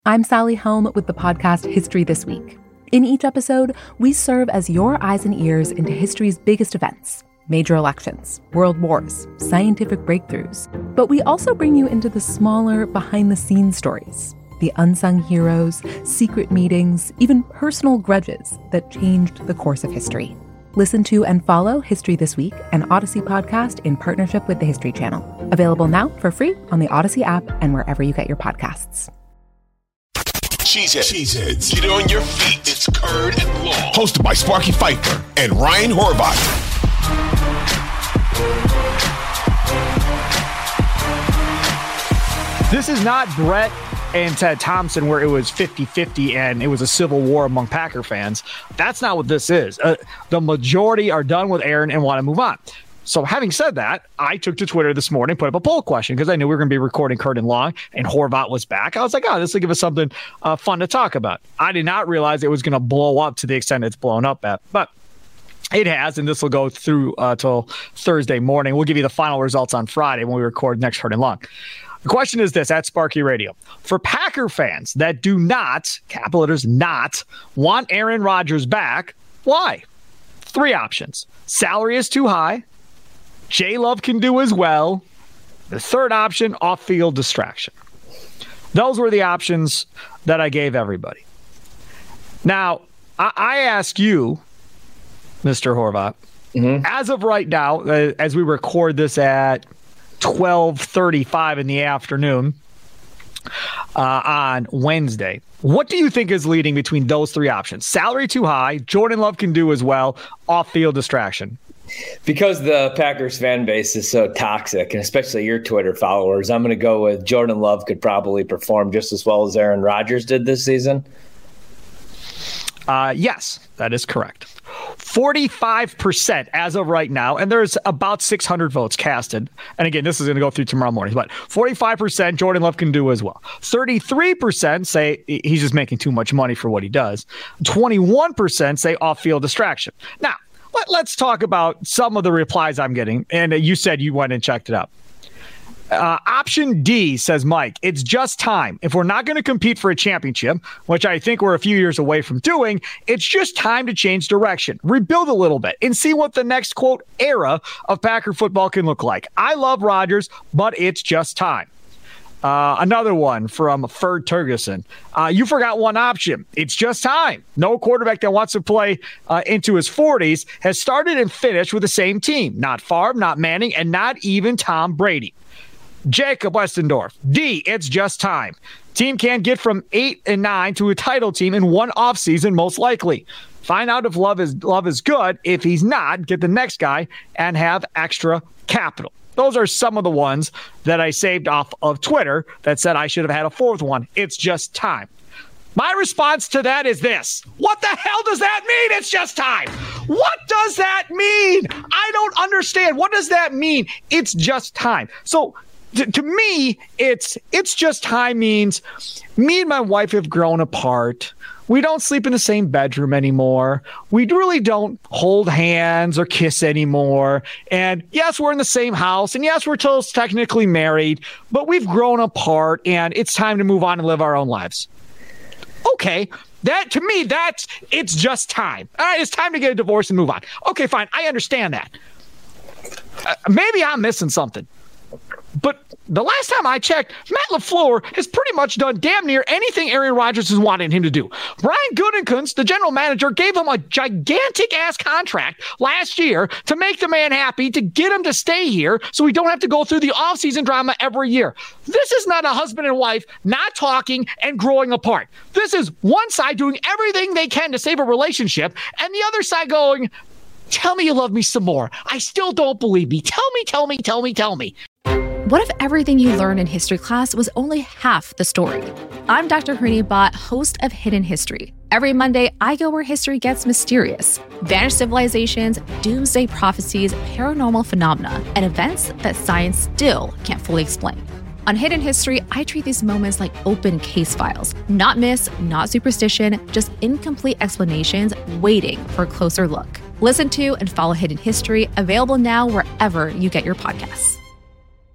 I'm Sally Helm with the podcast History This Week. In each episode, we serve as your eyes and ears into history's biggest events, major elections, world wars, scientific breakthroughs. But we also bring you into the smaller, behind-the-scenes stories, the unsung heroes, secret meetings, even personal grudges that changed the course of history. Listen to and follow History This Week, an Odyssey podcast in partnership with the History Channel. Available now for free on the Odyssey app and wherever you get your podcasts. Cheeseheads. Get on your feet. It's Curd and Long. Hosted by Sparky Fifer and Ryan Horvath. This is not Brett and Ted Thompson where it was 50-50 and it was a civil war among Packer fans. That's not what this is. The majority are done with Aaron and want to move on. So having said that, I took to Twitter this morning, put up a poll question because I knew we were going to be recording Curd and Long and Horvath was back. I was like, this will give us something fun to talk about. I did not realize it was going to blow up to the extent it's blown up at, but it has, and this will go through till Thursday morning. We'll give you the final results on Friday when we record next Curd and Long. The question is this at Sparky Radio. For Packer fans that do not, capital letters not, want Aaron Rodgers back, why? 3 options. Salary is too high. J-Love can do as well. The third option, off-field distraction. Those were the options that I gave everybody. Now, I ask you, Mr. Horvath, as of right now, as we record this at 12:35 in the afternoon on Wednesday, what do you think is leading between those 3 options? Salary too high, Jordan Love can do as well, off-field distraction. Because the Packers fan base is so toxic, and especially your Twitter followers, I'm going to go with Jordan Love could probably perform just as well as Aaron Rodgers did this season. Yes, that is correct. 45% as of right now, and there's about 600 votes casted. And again, this is going to go through tomorrow morning, but 45% Jordan Love can do as well. 33% say he's just making too much money for what he does. 21% say off-field distraction. Now, let's talk about some of the replies I'm getting. And you said you went and checked it out. Option D, says Mike, it's just time. If we're not going to compete for a championship, which I think we're a few years away from doing, it's just time to change direction, rebuild a little bit, and see what the next, quote, era of Packer football can look like. I love Rodgers, but it's just time. Another one from Ferd Turgeson. You forgot one option. It's just time. No quarterback that wants to play into his 40s has started and finished with the same team. Not Favre, not Manning, and not even Tom Brady. Jacob Westendorf. D, it's just time. Team can't get from 8-9 to a title team in one offseason, most likely. Find out if Love is good. If he's not, get the next guy and have extra capital. Those are some of the ones that I saved off of Twitter that said I should have had a 4th one. It's just time. My response to that is this. What the hell does that mean? It's just time. What does that mean? I don't understand. What does that mean? It's just time. So to me, it's just time means me and my wife have grown apart. We don't sleep in the same bedroom anymore. We really don't hold hands or kiss anymore. And yes, we're in the same house. And yes, we're still technically married, but we've grown apart and it's time to move on and live our own lives. Okay. That to me, it's just time. All right. It's time to get a divorce and move on. Okay, fine. I understand that. Maybe I'm missing something. But the last time I checked, Matt LaFleur has pretty much done damn near anything Aaron Rodgers has wanted him to do. Brian Gutekunst, the general manager, gave him a gigantic-ass contract last year to make the man happy, to get him to stay here so we don't have to go through the offseason drama every year. This is not a husband and wife not talking and growing apart. This is one side doing everything they can to save a relationship and the other side going, tell me you love me some more. I still don't believe me. Tell me. What if everything you learned in history class was only half the story? I'm Dr. Harini Bhatt, host of Hidden History. Every Monday, I go where history gets mysterious. Vanished civilizations, doomsday prophecies, paranormal phenomena, and events that science still can't fully explain. On Hidden History, I treat these moments like open case files. Not myths, not superstition, just incomplete explanations waiting for a closer look. Listen to and follow Hidden History, available now wherever you get your podcasts.